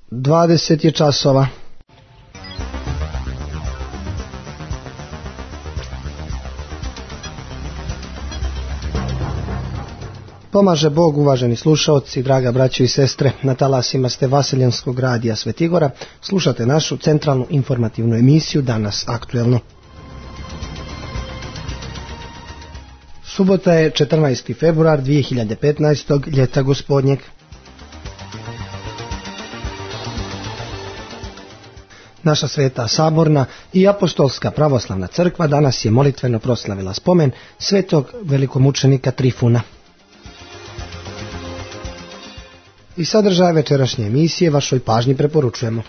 20 je časova. Pomaže Bog, uvaženi slušaoci, draga braćo i sestre, na talasima ste Vaseljenskog radija Svetigora, slušate našu centralnu informativnu emisiju Danas aktuelno. Subota je 14. februar 2015. ljeta gospodnjeg. Naša sveta saborna i apostolska pravoslavna crkva danas je molitveno proslavila spomen svetog velikomučenika Trifuna. I sadržaj večerašnje emisije vašoj pažnji preporučujemo.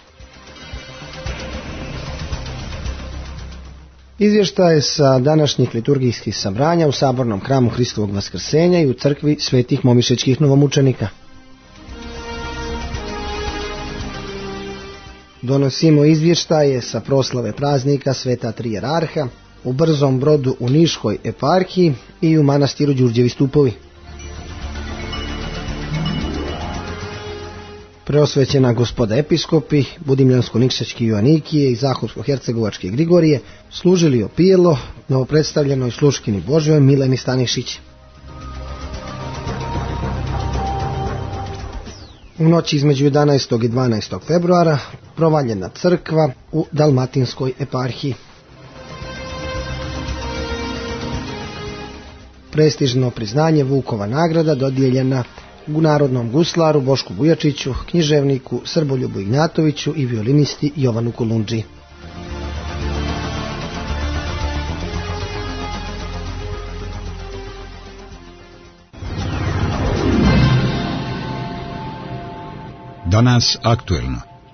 Izvještaje sa današnjih liturgijskih sabranja u sabornom hramu Hristovog Vaskrsenja i u crkvi svetih momišečkih novomučenika. Donosimo izvještaje sa proslave praznika Sveta Tri Jerarha u Brzom Brodu u Niškoj eparhiji i u manastiru Đurđevi Stupovi. Preosvećena gospoda episkopi, Budimljansko-Nikšćački Joanikije i Zahorsko-Hercegovački Grigorije služili opijelo novopredstavljenoj sluškini Božjoj Mileni Stanišić. U noći između 11. i 12. februara provaljena crkva u Dalmatinskoj eparhiji. Prestižno priznanje Vukova nagrada dodijeljena narodnom guslaru Bošku Bujačiću, književniku Srboljubu Ignjatoviću i violinisti Jovanu Kolundži. Danas aktuelno.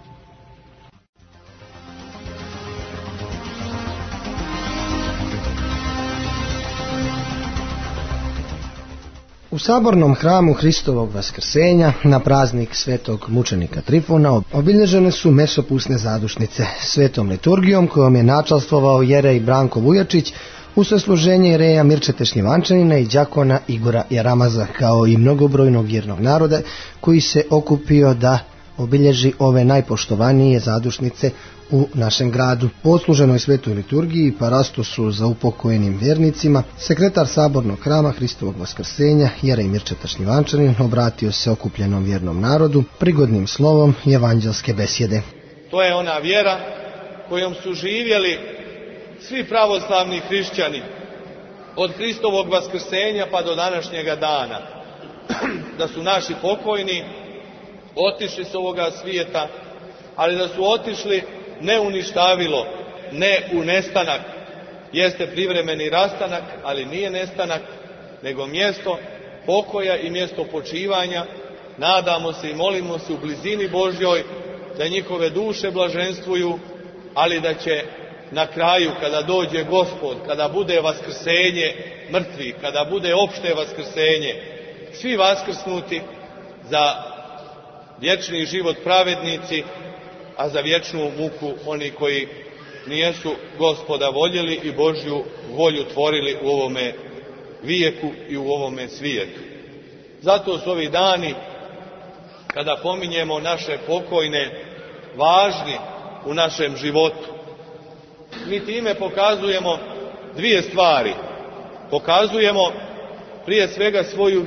U sabornom hramu Hristovog Vaskrsenja na praznik svetog mučenika Trifuna obilježene su mesopusne zadušnice svetom liturgijom kojom je načalstvovao jerej Branko Vujačić uz sasluženje jereja Mirčete Šljivančanina i đakona Igora Jaramaza, kao i mnogobrojnog vjernog naroda koji se okupio da obilježi ove najpoštovanije zadušnice u našem gradu. Po odsluženoj svetoj liturgiji i parastosu za upokojenim vjernicima, sekretar sabornog hrama Hristovog Vaskrsenja jerej Mirčeta Šljivančanin obratio se okupljenom vjernom narodu prigodnim slovom evanđelske besjede. To je ona vjera kojom su živjeli svi pravoslavni hrišćani od Hristovog Vaskrsenja pa do današnjega dana. Da su naši pokojni otišli s ovoga svijeta, ali da su otišli ne u ništavilo, ne u nestanak. Jeste privremeni rastanak, ali nije nestanak, nego mjesto pokoja i mjesto počivanja. Nadamo se i molimo se u blizini Božjoj da njihove duše blaženstvuju, ali da će na kraju, kada dođe Gospod, kada bude vaskrsenje mrtvih, kada bude opšte vaskrsenje, svi vaskrsnuti za vječni život pravednici, a za vječnu muku oni koji nijesu Gospoda voljeli i Božju volju tvorili u ovome vijeku i u ovome svijetu. Zato su ovi dani, kada pominjemo naše pokojne, važni u našem životu. Mi time pokazujemo dvije stvari. Pokazujemo prije svega svoju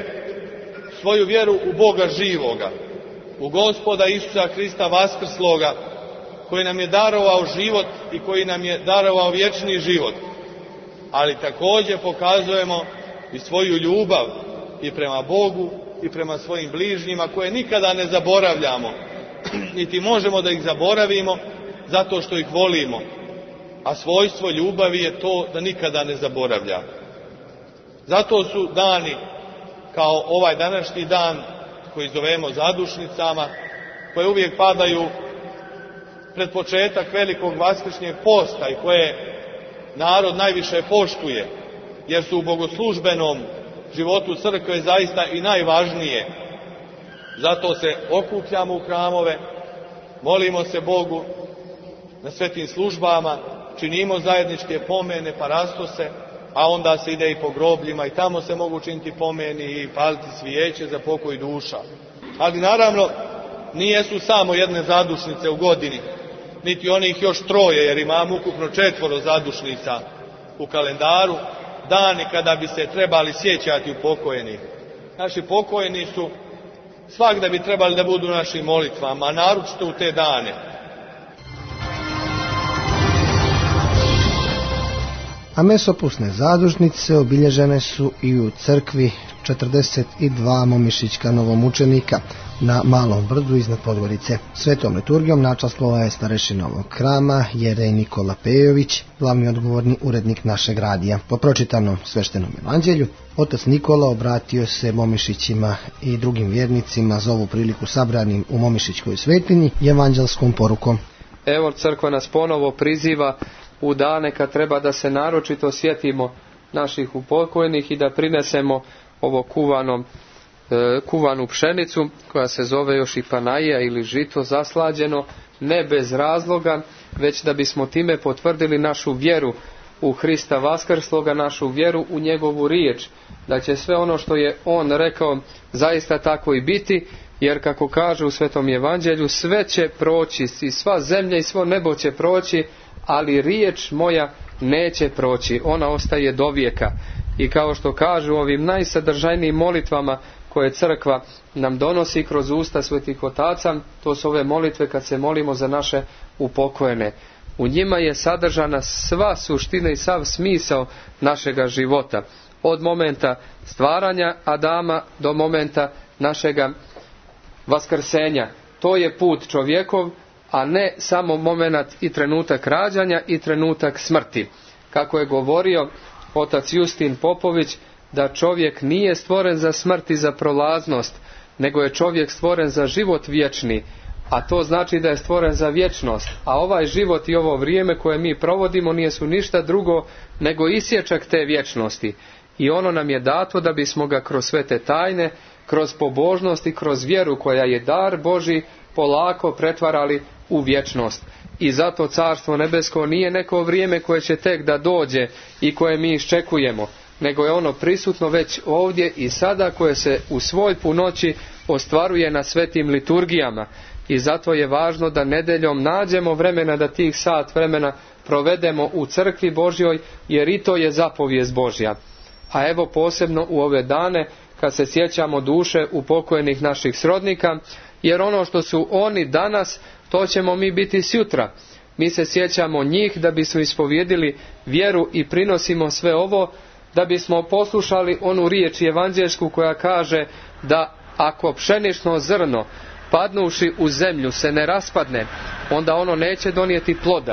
vjeru u Boga živoga, u Gospoda Isusa Hrista vaskrsloga, koji nam je darovao život i koji nam je darovao vječni život. Ali također pokazujemo i svoju ljubav i prema Bogu i prema svojim bližnjima, koje nikada ne zaboravljamo, niti možemo da ih zaboravimo zato što ih volimo. A svojstvo ljubavi je to da nikada ne zaboravlja. Zato su dani kao ovaj današnji dan koji zovemo zadušnicama, koje uvijek padaju pred početak velikog vaskršnjeg posta i koje narod najviše poštuje, jer su u bogoslužbenom životu crkve zaista i najvažnije. Zato se okupljamo u hramove, molimo se Bogu na svetim službama, činimo zajedničke pomene, parastose, a onda se ide i po grobljima i tamo se mogu činiti pomeni i paliti svijeće za pokoj duša. Ali naravno, nijesu samo jedne zadušnice u godini, niti onih još 3, jer imamo ukupno 4 zadušnica u kalendaru, dani kada bi se trebali sjećati upokojenih. Naši pokojeni su svagda bi trebali da budu u našim molitvama, a naročito u te dane. A mesopusne zadušnice obilježene su i u crkvi 42 momišićka novomučenika na Malom brdu iznad Podgorice. Svetom liturgijom načastvovao je starešina ovog hrama Jerej Nikola Pejović, glavni odgovorni urednik našeg radija. Po pročitanom sveštenom evanđelju, otac Nikola obratio se momišićima i drugim vjernicima za ovu priliku sabranim u momišićkoj svetinji i evanđelskom porukom. Evo, crkva nas ponovo priziva u dane kad treba da se naročito sjetimo naših upokojnih i da prinesemo ovo kuvanu pšenicu koja se zove još i panaija ili žito zaslađeno, ne bez razloga, već da bismo time potvrdili našu vjeru u Hrista vaskrsloga, našu vjeru u njegovu riječ, da će sve ono što je on rekao zaista tako i biti, jer kako kaže u Svetom evanđelju, sve će proći, i sva zemlja i svo nebo će proći, ali riječ moja neće proći, ona ostaje do vijeka. I kao što kažu ovim najsadržajnijim molitvama koje crkva nam donosi kroz usta svetih otaca, to su ove molitve kad se molimo za naše upokojene. U njima je sadržana sva suština i sav smisao našega života. Od momenta stvaranja Adama do momenta našega vaskrsenja. To je put čovjekov, a ne samo moment i trenutak rađanja i trenutak smrti. Kako je govorio otac Justin Popović, da čovjek nije stvoren za smrt i za prolaznost, nego je čovjek stvoren za život vječni, a to znači da je stvoren za vječnost. A ovaj život i ovo vrijeme koje mi provodimo nije su ništa drugo nego isječak te vječnosti. I ono nam je dato da bismo ga kroz sve te tajne, kroz pobožnost i kroz vjeru koja je dar Božji, polako pretvarali u vječnost. I zato Carstvo nebesko nije neko vrijeme koje će tek da dođe i koje mi iščekujemo, nego je ono prisutno već ovdje i sada, koje se u svoj punoći ostvaruje na svetim liturgijama. I zato je važno da nedeljom nađemo vremena da tih sat vremena provedemo u crkvi Božjoj, jer i to je zapovijest Božja. A evo posebno u ove dane kad se sjećamo duše upokojnih naših srodnika, jer ono što su oni danas, to ćemo mi biti sutra. Mi se sjećamo njih da bismo ispovjedili vjeru i prinosimo sve ovo, da bismo poslušali onu riječ evanđelsku koja kaže da ako pšenično zrno padnuši u zemlju se ne raspadne, onda ono neće donijeti ploda.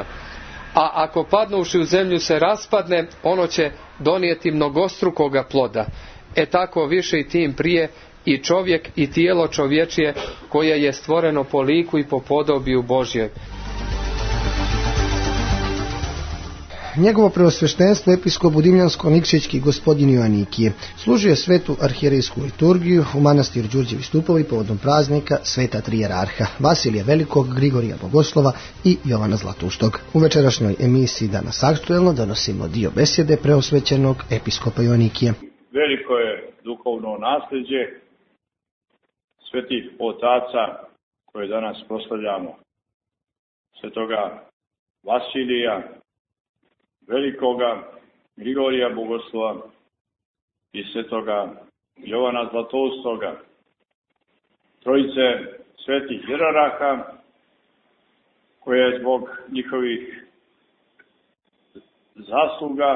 A ako padnuši u zemlju se raspadne, ono će donijeti mnogostrukoga ploda. Tako više i tim prije i čovjek i tijelo čovječije koje je stvoreno po liku i po podobiju Božje. Njegovo preosveštenstvo episkop Budimljansko-Nikšićki gospodin Joanikije služio je svetu arhijerejsku liturgiju u manastiru Đurđevi Stupovi povodom praznika sveta tri jerarha Vasilija Velikog, Grigorija Bogoslova i Jovana Zlatuštog. U večerašnjoj emisiji Danas aktuelno donosimo dio besjede preosvećenog episkopa Joanikije. Veliko je duhovno nasljeđe svetih otaca koje danas proslavljamo. Svetoga Vasilija Velikoga, Grigorija Bogoslova i svetoga Jovana Zlatoustoga, trojice svetih jeraraka koje zbog njihovih zasluga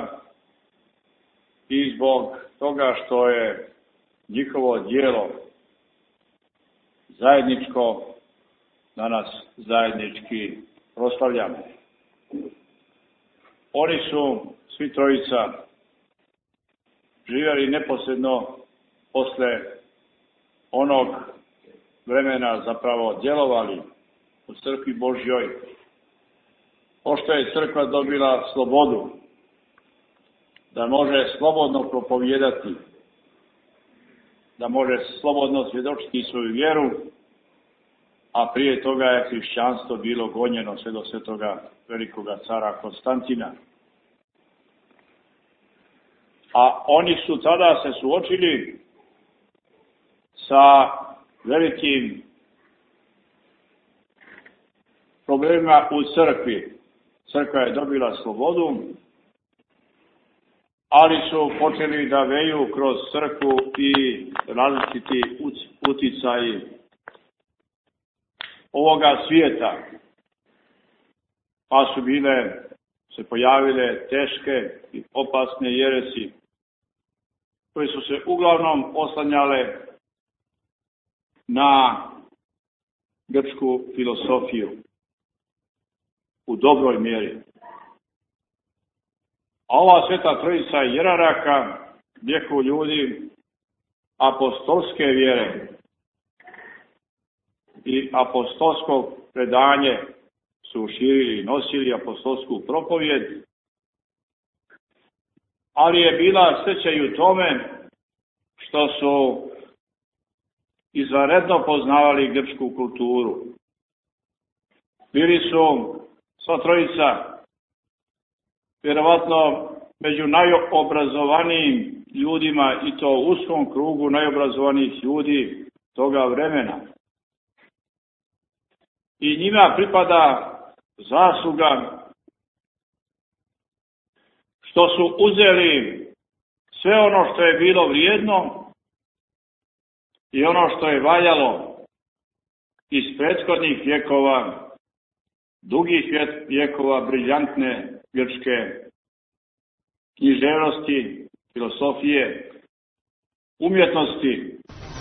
i zbog toga što je njihovo djelo zajedničko, danas zajednički proslavljamo. Oni su, svi trojica, živjeli neposredno posle onog vremena, zapravo djelovali u crkvi Božjoj, pošto je crkva dobila slobodu, da može slobodno propovijedati, da može slobodno svjedočiti svoju vjeru, a prije toga je hrišćanstvo bilo gonjeno sve do svetoga velikoga cara Konstantina. A oni su tada se suočili sa velikim problemima u crkvi. Crkva je dobila slobodu, ali su počeli da veju kroz crkvu i različiti uticaji ovoga svijeta. Pa su se pojavile teške i opasne jeresi, koje su se uglavnom oslanjale na grčku filosofiju u dobroj mjeri. A ova sveta trojica jeraraka, bjehu ljudi apostolske vjere i apostolsko predanje, su širili i nosili apostolsku propovijed, ali je bila sreća i u tome što su izvanredno poznavali grčku kulturu. Bili su sva trojica vjerovatno među najobrazovanijim ljudima, i to u uskom krugu najobrazovanijih ljudi toga vremena. I njima pripada zasluga što su uzeli sve ono što je bilo vrijedno i ono što je valjalo iz prethodnih vjekova, dugih vjekova briljantne grčke književnosti, filosofije, umjetnosti.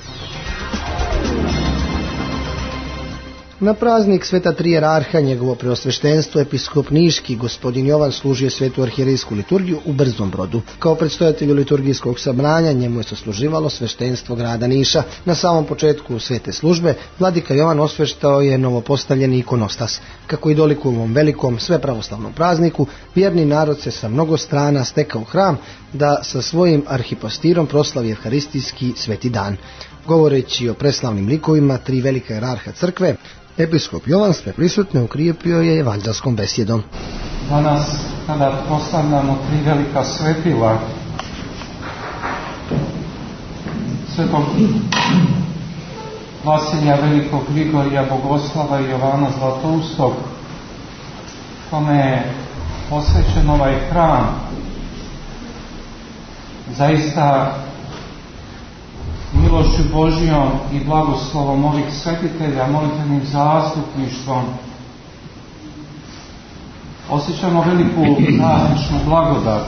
Na praznik sveta tri jerarha njegovo preosveštenstvo episkop niški gospodin Jovan služio svetu arhijerejsku liturgiju u Brzom Brodu. Kao predstojatelju liturgijskog sabranja njemu je sasluživalo sveštenstvo grada Niša. Na samom početku svete službe vladika Jovan osveštao je novopostavljeni ikonostas. Kako i dolikuje ovom velikom svepravoslavnom prazniku, vjerni narod se sa mnogo strana stekao u hram da sa svojim arhipastirom proslavi evharistijski sveti dan. Govoreći o preslavnim likovima tri velika jerarha crkve, episkop Jovan sve prisutne ukrijepio je evanđelskom besjedom. Danas, kada proslavljamo tri velika svetila, svetog Vasilija Velikog, Grigorija Bogoslava i Jovana Zlatoustog, kome je posvećen ovaj hram, zaista milošću Božijom i blagoslovom ovih svetitelja, molitvenim zastupništvom, osjećamo veliku prazničnu blagodat.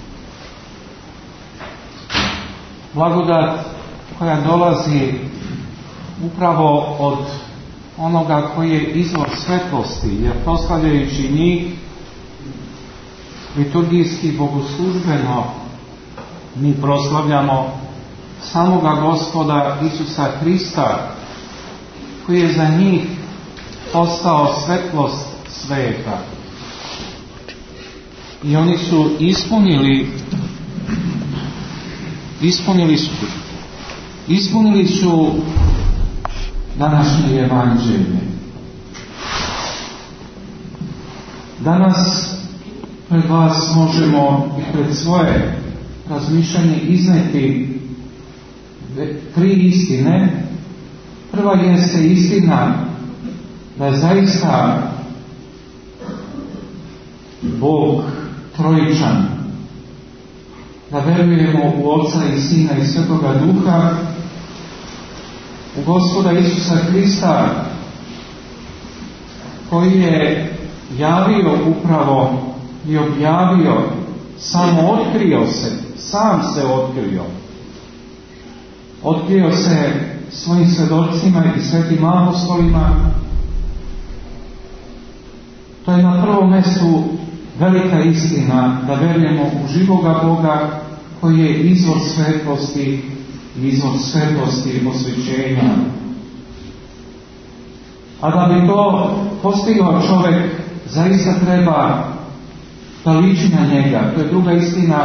Blagodat koja dolazi upravo od onoga koji je izvor svetlosti, jer proslavljajući njih liturgijski bogoslužbeno mi proslavljamo samoga Gospoda Isusa Hrista, koji je za njih postao svetlost sveta. I oni su ispunili su današnje evanđelje. Danas pred vas možemo i pred svoje razmišljanje izneti tri istine. Prva jeste istina da je zaista Bog trojičan, da verujemo u Oca i Sina i Svetoga Duha, u Gospoda Isusa Hrista, koji je javio upravo i objavio, sam se otkrio. Otkrio se svojim svjedocima i svetim apostolima. To je na prvom mjestu velika istina, da verujemo u živoga Boga koji je izvor svetlosti i izvor svetosti osvećenja. A da bi to postigao čovjek, zaista treba da liči na njega. To je druga istina,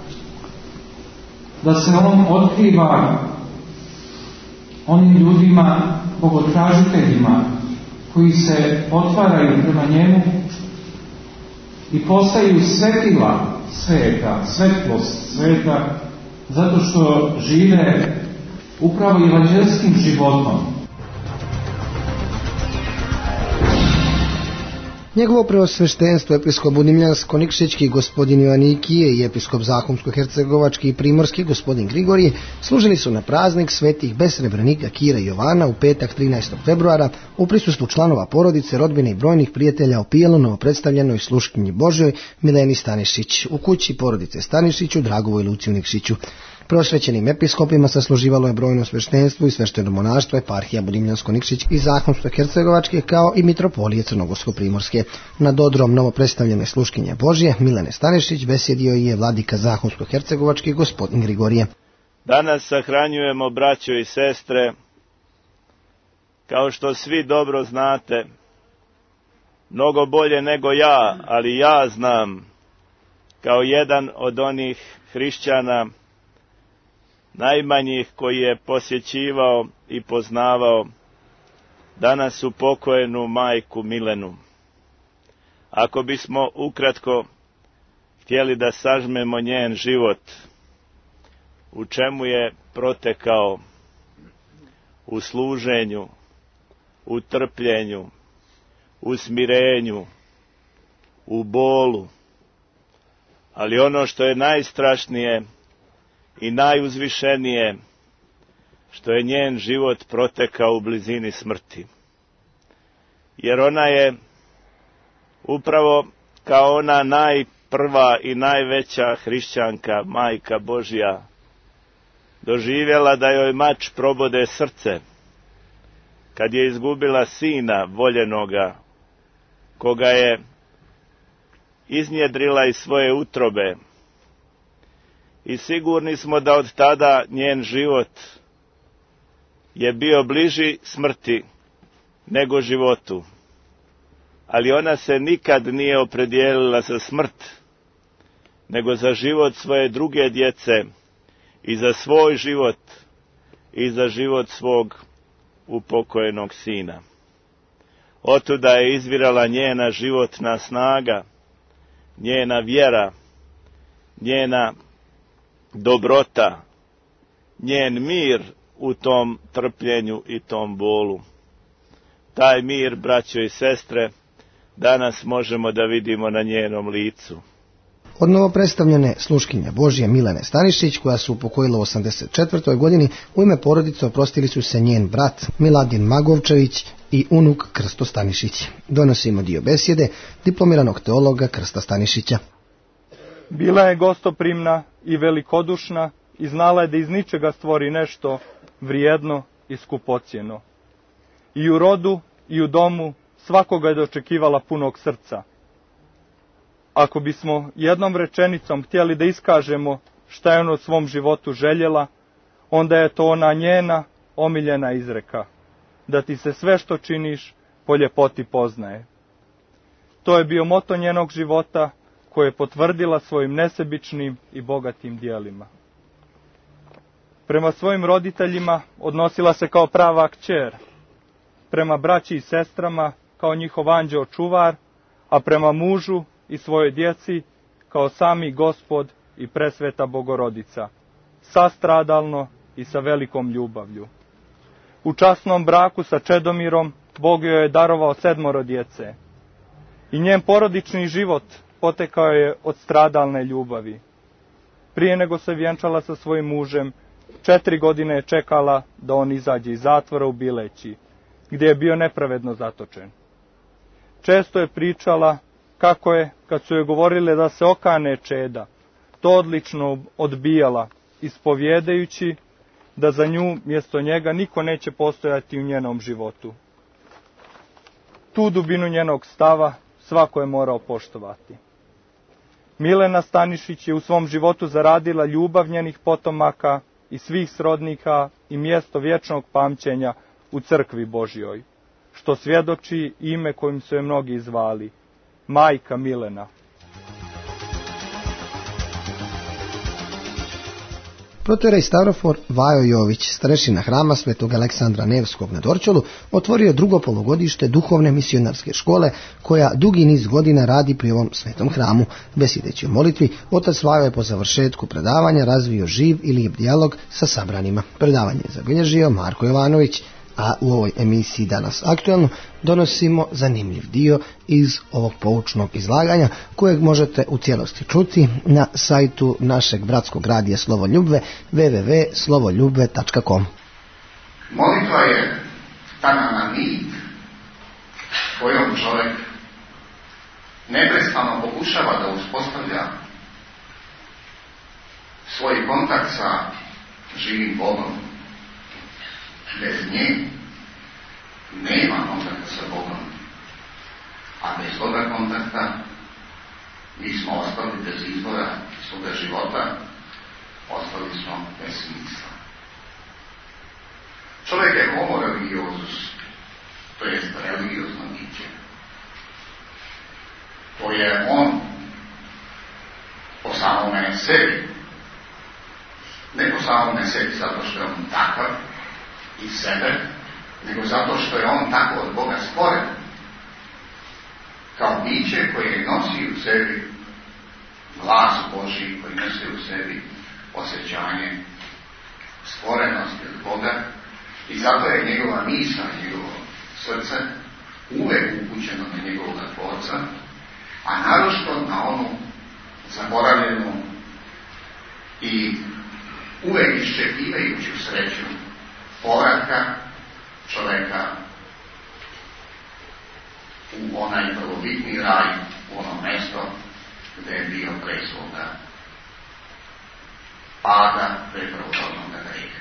da se on otkriva onim ljudima, bogotražiteljima, koji se otvaraju prema njemu i postaju svetila sveta, svetlost sveta, zato što žive upravo evanđelskim životom. Njegovo preosveštenstvo episkop Budimljansko-Nikšićki gospodin Joanikije i episkop Zahumsko-Hercegovački i Primorski gospodin Grigorije služili su na praznik svetih besrebrenika Kira i Jovana u petak 13. februara u prisustvu članova porodice, rodbine i brojnih prijatelja o pijelu novopredstavljenoj sluškinji Božjoj Mileni Stanišić u kući porodice Stanišić u Dragovoj Luci u Nikšiću. Prosvećenim episkopima sasluživalo je brojno sveštenstvo i svešteno monaštvo eparhija Budimljansko-Nikšić i Zahumsko-Hercegovačke kao i mitropolije Crnogorsko-Primorske. Nad odrom novopredstavljene sluškinje Božje Milene Stanišić besjedio je vladika Zahumsko-Hercegovački gospodin Grigorije. Danas sahranjujemo, braćo i sestre, kao što svi dobro znate, mnogo bolje nego ja, ali ja znam, kao jedan od onih hrišćana najmanjih koji je posjećivao i poznavao danas upokojenu majku Milenu. Ako bismo ukratko htjeli da sažmemo njen život, u čemu je protekao, u služenju, u trpljenju, u smirenju, u bolu, ali ono što je najstrašnije i najuzvišenije, što je njen život protekao u blizini smrti. Jer ona je upravo kao ona najprva i najveća hrišćanka, majka Božja, doživjela da joj mač probode srce, kad je izgubila sina voljenoga, koga je iznjedrila iz svoje utrobe. I sigurni smo da od tada njen život je bio bliži smrti nego životu. Ali ona se nikad nije opredijelila za smrt, nego za život svoje druge djece i za svoj život i za život svog upokojenog sina. Otuda je izvirala njena životna snaga, njena vjera, njena dobrota, njen mir u tom trpljenju i tom bolu. Taj mir, braćo i sestre, danas možemo da vidimo na njenom licu. Od novopredstavljene sluškinje Božje Milene Stanišić, koja se upokojila u 84. godini, u ime porodice oprostili su se njen brat Miladin Magovčević i unuk Krsto Stanišić. Donosimo dio besjede diplomiranog teologa Krsta Stanišića. Bila je gostoprimna i velikodušna i znala je da iz ničega stvori nešto vrijedno i skupocjeno. I u rodu i u domu svakoga je dočekivala punog srca. Ako bismo jednom rečenicom htjeli da iskažemo šta je ona u svom životu željela, onda je to ona njena omiljena izreka, da ti se sve što činiš po ljepoti poznaje. To je bio moto njenog života, koje je potvrdila svojim nesebičnim i bogatim dijelima. Prema svojim roditeljima odnosila se kao prava kćer, prema braći i sestrama kao njihov anđeo čuvar, a prema mužu i svojoj djeci kao sami Gospod i presveta Bogorodica, sastradalno i sa velikom ljubavlju. U časnom braku sa Čedomirom Bog joj je darovao 7 djece i njen porodični život potekao je od stradalne ljubavi. Prije nego se vjenčala sa svojim mužem, 4 godine je čekala da on izađe iz zatvora u Bileći, gdje je bio nepravedno zatočen. Često je pričala kako je, kad su joj govorile da se okane čeda, to odlično odbijala, ispovjedajući da za nju mjesto njega niko neće postojati u njenom životu. Tu dubinu njenog stava svako je morao poštovati. Milena Stanišić je u svom životu zaradila ljubav njenih potomaka i svih srodnika i mjesto vječnog pamćenja u crkvi Božjoj, što svjedoči ime kojim su je mnogi zvali, Majka Milena. Protojerej Stavrofor Vajo Jović, starešina hrama Svetog Aleksandra Nevskog na Dorćolu, otvorio drugo polugodište duhovne misionarske škole, koja dugi niz godina radi pri ovom svetom hramu. Besjedeći o molitvi, otac Vajo je po završetku predavanja razvio živ i lijep dijalog sa sabranima. Predavanje je zabilježio Marko Jovanović. a u ovoj emisiji Danas aktualno donosimo zanimljiv dio iz ovog poučnog izlaganja kojeg možete u cijelosti čuti na sajtu našeg bratskog radija Slovoljubve www.slovoljubve.com. Molitva je ta nit kojom čovjek neprestano pokušava da uspostavlja svoj kontakt sa živim Bogom. Bez nje nema kontakta sa Bogom, a bez toga kontakta mi smo ostali bez izbora svoga života, ostali smo bez smisla. Čovjek je homo religiosus, to jest religiozno biće. To je on po samome sebi. Ne po samome sebi zato što je on takav iz sebe, nego zato što je on tako od Boga stvoren. Kao biće koje nosi u sebi glas Božji, koji nosi u sebi osjećanje stvorenosti od Boga, i zato je njegova misla, njegovo srce uvek upućeno na njegovog Tvorca, a naročito na onu zaboravljenu i uvek iščekivajuću sreću povratka čoveka u onaj prvobitni raj, u ono mesto gde je bio pre svoga pada, pre prvorodnog greha.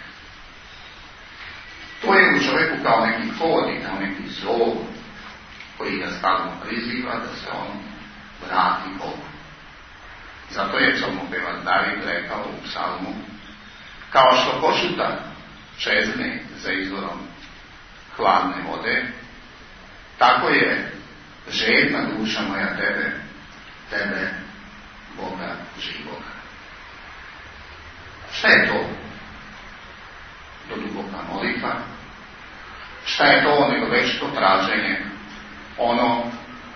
To je u čoveku kao neki kod i kao neki zov koji ga stalno priziva da se on vrati Bogu. Zato je psalmopevač David rekao u psalmu: kao što košuta čezne za izvorom hladne vode, tako je žedna duša moja tebe, Boga živoga. Šta je to? To duboka molitva. Šta je to nego već to traženje? Ono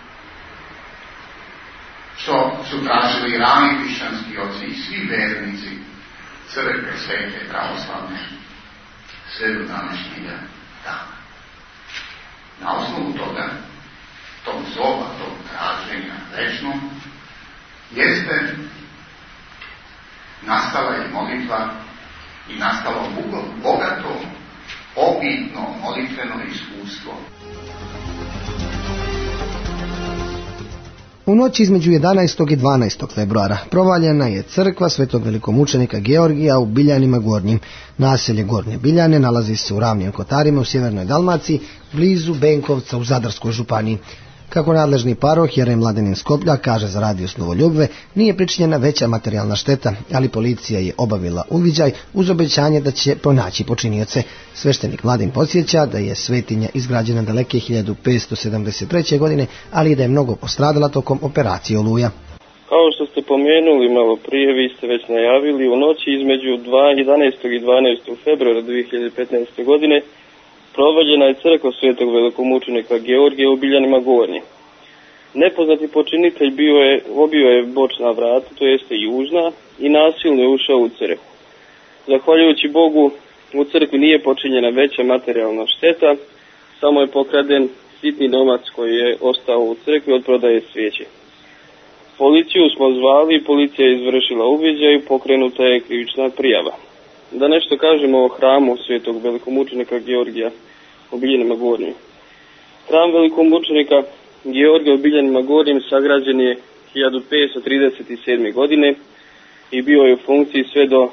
što su tražili rani hrišćanski oci i svi vernici crkve svete pravoslavne sve do današnjega dana. Na osnovu toga, tog zova, tog traženja večnog, jeste nastala i molitva i nastalo bogato, opitno, molitveno iskustvo. U noći između 11. i 12. februara provaljena je crkva svetog velikomučenika Georgija u Biljanima Gornjim. Naselje Gornje Biljane nalazi se u Ravnim Kotarima u sjevernoj Dalmaciji, blizu Benkovca u Zadarskoj županiji. Kako nadležni paroh Jerem Mladenin Skoplja kaže za radio Slovoljubve, nije pričinjena veća materijalna šteta, ali policija je obavila uviđaj uz obećanje da će pronaći počinioce. Sveštenik Mladin podsjeća da je svetinja izgrađena daleke 1573. godine, ali i da je mnogo postradala tokom operacije Oluja. Kao što ste pomenuli malo prije, vi ste već najavili, u noći između 11. i 12. februara 2015. godine provaljena je crkva svetog velikomučenika Georgija u Biljanima Gornjim. Nepoznati počinitelj obio je bočna vrata, to jeste južna, i nasilno je ušao u crkvu. Zahvaljujući Bogu, u crkvi nije počinjena veća materijalna šteta, samo je pokraden sitni novac koji je ostao u crkvi od prodaje svijeće. Policiju smo zvali i policija je izvršila uviđaj i pokrenuta je krivična prijava. Da nešto kažemo o hramu svetog velikomučenika Georgija u Biljanima Gornjim. Hram velikomučenika Georgija u Biljanima Gornjim sagrađen je 1537. godine i bio je u funkciji sve do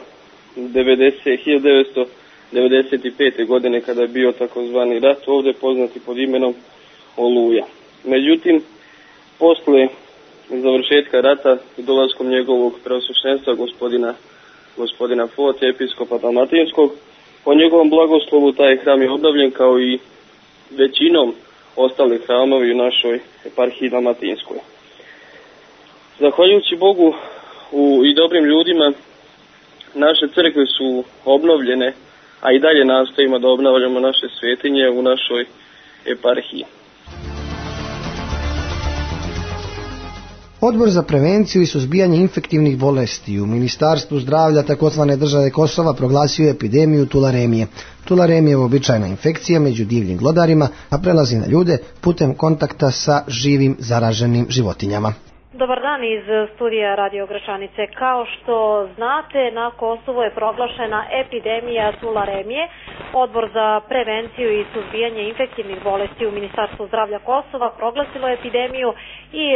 1995. godine kada je bio takozvani rat ovdje poznati pod imenom Oluja. Međutim, posle završetka rata i dolaskom njegovog preosveštenstva gospodina Fote, episkopa Dalmatinskog, po njegovom blagoslovu taj hram je obnovljen kao i većinom ostalih hramovi u našoj eparhiji Dalmatinskoj. Zahvaljujući Bogu i dobrim ljudima, naše crkve su obnovljene, a i dalje nastojimo da obnavljamo naše svetinje u našoj eparhiji. Odbor za prevenciju i suzbijanje infektivnih bolesti u Ministarstvu zdravlja takozvane države Kosova proglasio je epidemiju tularemije. Tularemija je uobičajena infekcija među divljim glodarima, a prelazi na ljude putem kontakta sa živim zaraženim životinjama. Dobar dan iz studija Radio Gračanice. Kao što znate, na Kosovu je proglašena epidemija tularemije. Odbor za prevenciju i suzbijanje infektivnih bolesti u Ministarstvu zdravlja Kosova proglasilo epidemiju i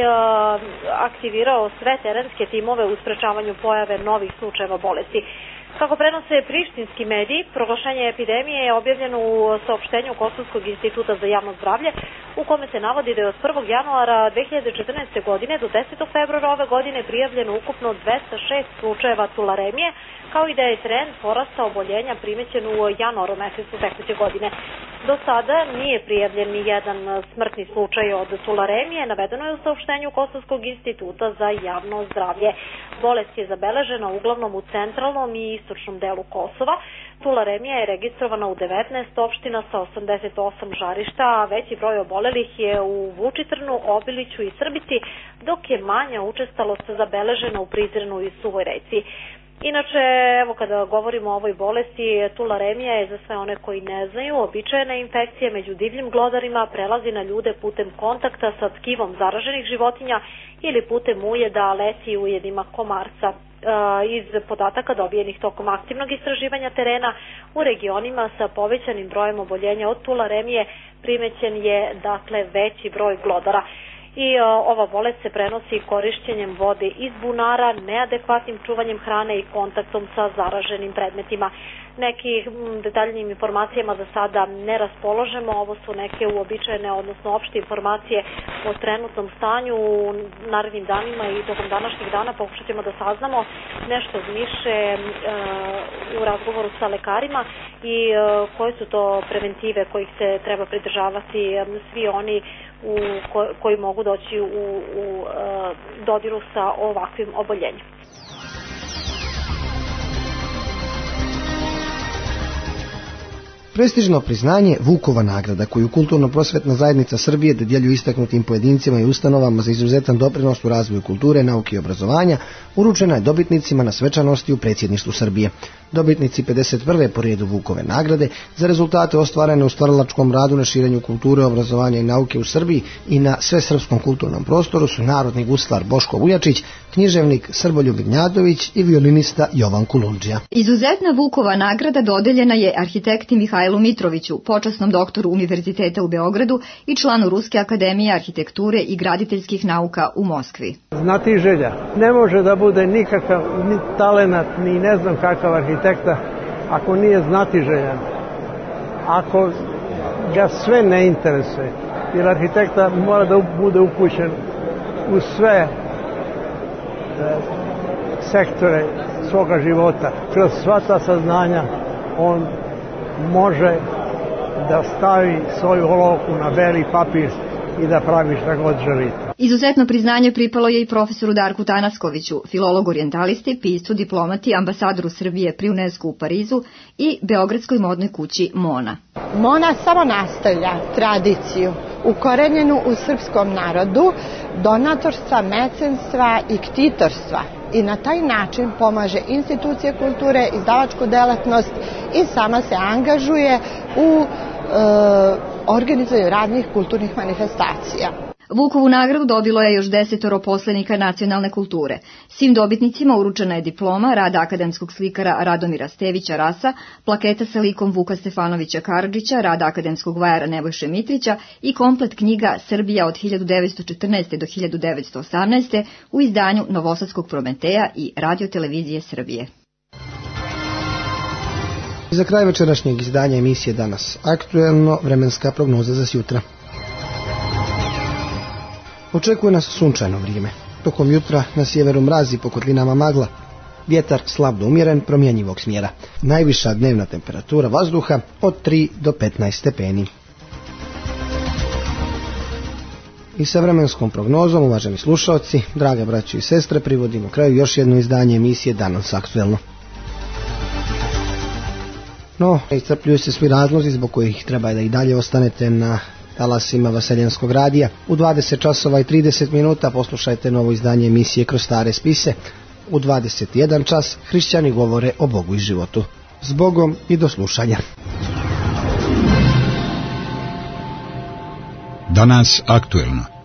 aktivirao sve terenske timove u sprečavanju pojave novih slučajeva bolesti. Kako prenose prištinski mediji, proglašenje epidemije je objavljeno u saopštenju Kosovskog instituta za javno zdravlje, u kome se navodi da je od 1. januara 2014. godine do 10. februara ove godine prijavljeno ukupno 206 slučajeva tularemije, kao i da je trend porasta oboljenja primećen u januaru mesecu tekuće godine. Do sada nije prijavljen ni jedan smrtni slučaj od tularemije, navedeno je u saopštenju Kosovskog instituta za javno zdravlje. Bolest je zabeležena uglavnom u centralnom i istočnom delu Kosova. Tularemija je registrovana u 19 opština sa 88 žarišta, a veći broj obolelih je u Vučitrnu, Obiliću i Srbici, dok je manja učestalost zabeležena u Prizrenu i Suvoj Reci. Inače, evo kada govorimo o ovoj bolesti, tularemija je za sve one koji ne znaju običajna infekcija među divljim glodarima, prelazi na ljude putem kontakta sa tkivom zaraženih životinja ili putem ujeda, leti i ujedima komarca. Iz podataka dobijenih tokom aktivnog istraživanja terena u regionima sa povećanim brojem oboljenja od tularemije primećen je dakle veći broj glodara. I ova bolest se prenosi korišćenjem vode iz bunara, neadekvatnim čuvanjem hrane i kontaktom sa zaraženim predmetima. Nekim detaljnijim informacijama za sada ne raspoložemo, ovo su neke uobičajene, odnosno opšte informacije o trenutnom stanju. U narednim danima i tokom današnjih dana pokušat ćemo da saznamo nešto više u razgovoru sa lekarima i koje su to preventive kojih se treba pridržavati svi oni koji mogu doći u dodiru sa ovakvim oboljenjem. Prestižno priznanje Vukova nagrada, koju Kulturno-prosvetna zajednica Srbije dodjeljuje istaknutim pojedincima i ustanovama za izuzetan doprinos u razvoju kulture, nauke i obrazovanja, uručena je dobitnicima na svečanosti u predsjedništvu Srbije. Dobitnici 51. po redu Vukove nagrade za rezultate ostvarene u stvaralačkom radu na širenju kulture, obrazovanja i nauke u Srbiji i na svesrpskom kulturnom prostoru su narodni guslar Boško Vujačić, književnik Srboljub Gnjadović i violinista Jovan Kulundžija. Izuzetna Vukova nagrada dodeljena je arhitekti Mihajlu Mitroviću, počasnom doktoru Univerziteta u Beogradu i članu Ruske akademije arhitekture i graditeljskih nauka u Moskvi. Znatiželja. Ne može da bude nikakav ni talenat, ni ne znam kakav arhitekta ako nije znatiželjan. Ako ga sve ne interesuje. Jer arhitekta mora da bude upućen u sve sektore svoga života. Kroz sva ta saznanja on može da stavi svoju olovku na beli papir i da pravi šta god želite. Izuzetno priznanje pripalo je i profesoru Darku Tanaskoviću, filologu orijentalisti, piscu, diplomati, ambasadoru Srbije pri UNESCO u Parizu i beogradskoj modnoj kući Mona. Mona samo nastavlja tradiciju ukorenjenu u srpskom narodu, donatorstva, mecenstva i ktitorstva. I na taj način pomaže institucije kulture, izdavačku delatnost i sama se angažuje u organizovanju radnih kulturnih manifestacija. Vukovu nagradu dobilo je još 10 poslenika nacionalne kulture. Svim dobitnicima uručena je diploma, rad akademskog slikara Radomira Stevića Rasa, plaketa sa likom Vuka Stefanovića Karadžića, rad akademskog vajara Nebojše Mitrića i komplet knjiga Srbija od 1914. do 1918. u izdanju Novosadskog Prometeja i Radio-televizije Srbije. Za kraj večerašnjeg izdanja emisije Danas aktuelno, vremenska prognoza za sutra. Očekuje nas sunčano vrijeme. Tokom jutra na sjeveru mrazi, po kotlinama magla. Vjetar slab do umjeren, promjenjivog smjera. Najviša dnevna temperatura vazduha od 3 do 15 stepeni. I sa vremenskom prognozom, uvaženi slušalci, drage braće i sestre, privodimo kraju još jedno izdanje emisije Danas aktuelno. No, iscrpljuju se svi razlozi zbog kojih treba da i dalje ostanete na talasima Vaseljenskog radija. U 20 časova i 30 minuta poslušajte novo izdanje emisije Kroz stare spise. U 21 čas hrišćani govore o Bogu i životu. S Bogom i do slušanja. Danas aktuelno.